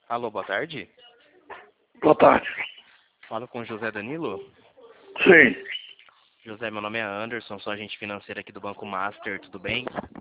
Alô, boa tarde. Boa tarde. Falo com o José Danilo. Sim. José, meu nome é Anderson, sou agente financeiro aqui do Banco Master, tudo bem?